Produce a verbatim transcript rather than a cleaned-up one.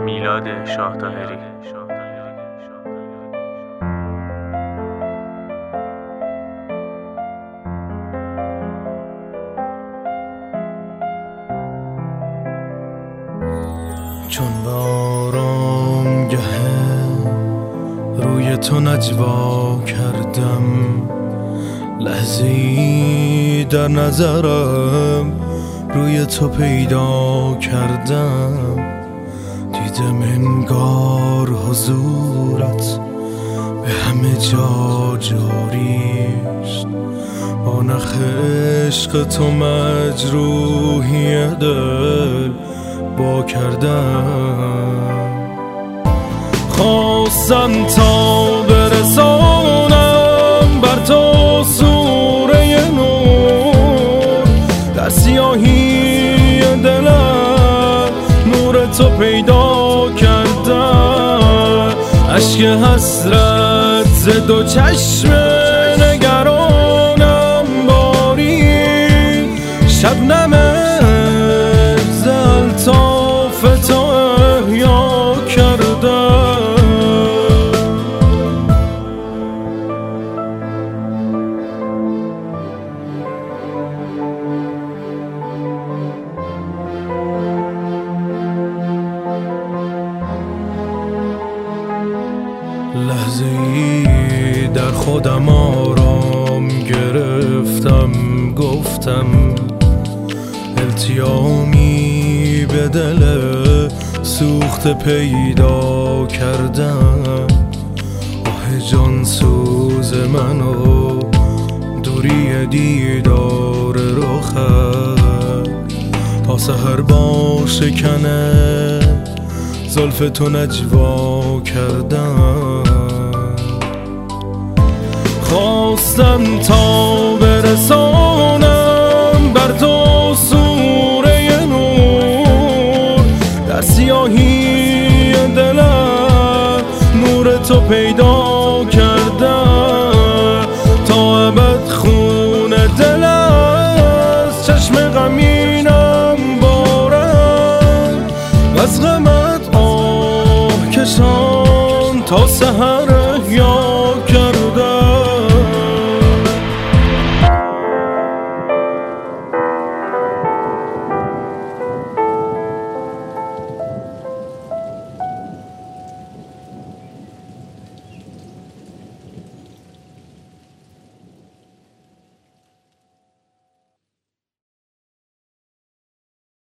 میلاد شاه طاهری. چون بارام گه روی تو نجوا کردم، لحظه‌ای در نظرم روی تو پیدا کردم. دیدم انگار حضورت به همه جا جاریست، با نخ عشق تو مجروحی دل با کردم. خواستم تا برسانم بر تو سوره نور، در سیاهی دلم نور تو پیدا کردم. اشک حسرت ز دو چشم نگرانم باری، شبنم ز الطاف تو احیا کردم. لحظه‌ای در خودم آرام گرفتم، گفتم التیامی به دل سوخت پیدا کردم. آه جان سوز منو دوری دیدار رخت، تا سحر با شکنه زلف تو نجوا کردم. خواستم تا برسانم بر تو سوره نور، در سیاهی دلم نور تو پیدا